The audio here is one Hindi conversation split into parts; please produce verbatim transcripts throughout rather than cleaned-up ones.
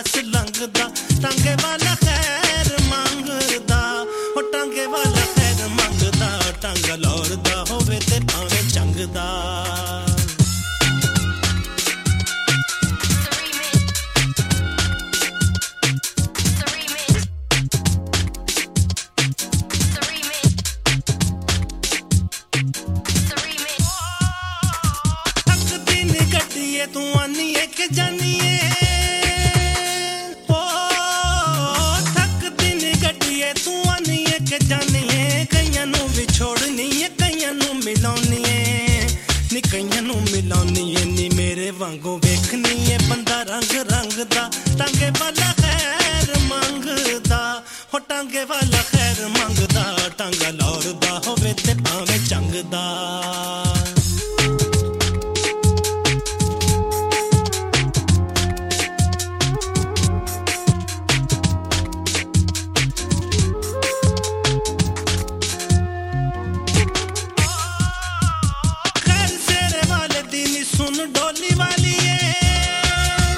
पास लंघदा टांगे वाला खैर मंगदा हो टांगे वाला खैर मंगदा टांगा लौड़दा होवे ते भावें चंगदा तू आनी है के जानी है ओ थक दिन गड्डीए तू आनी है के जानी है कईयां नू विछोड़नी है कईयां नू मिलाउनी है नी कईयां नू मिलाउनी है नी मेरे वांगू वेखनी है बंदा रंग रंग दा टांगे वाला खैर मंगदा हो टांगे वाला खैर मंगदा टांगा लौड़दा होवे ते भावें चंगदा सुन डोली वाली है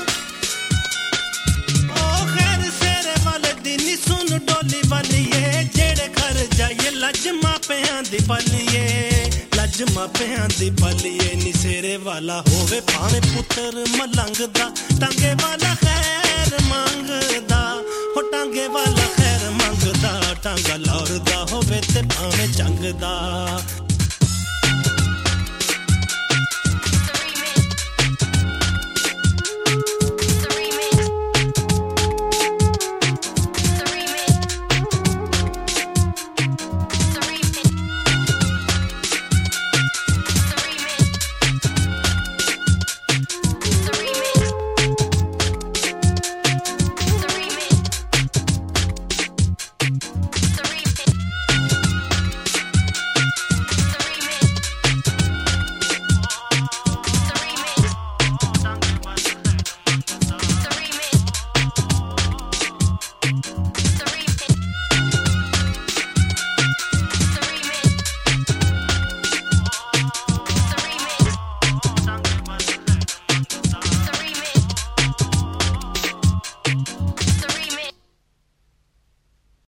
ओ खैर सेरे वाले दिन सुन डोली वाली है जेड़े घर जाइए लज मापियां दी पलिए लज मापियां दी पलिए नी सेरे वाला होवे भावें पुत्र मलंगदा टांगे वाला खैर मंगदा हो टांगे वाला खैर मंगदा टांगा लौड़दा होवे ते भावें चंगदा